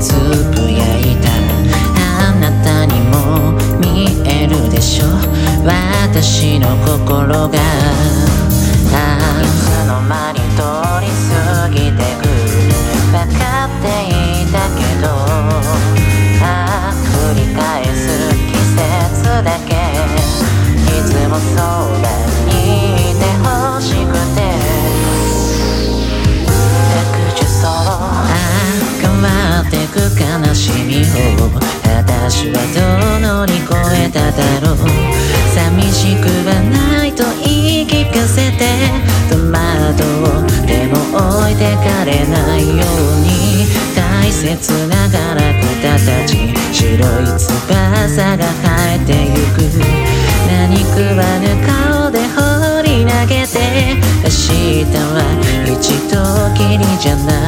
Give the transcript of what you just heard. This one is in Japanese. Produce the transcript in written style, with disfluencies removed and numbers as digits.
つぶやいた。あなたにも見えるでしょ、私の心が。いつの間に通り過ぎてく、分かっていたけど、繰り返す季節だけ、いつもそばにいてほしくて。変わってく悲しみを私はどう乗り越えただろう。寂しくはないと言い聞かせて戸惑う。でも置いてかれないように大切なガラクタたち、白い翼が生えてゆく。何食わぬ顔で放り投げて、明日は一度きりじゃない。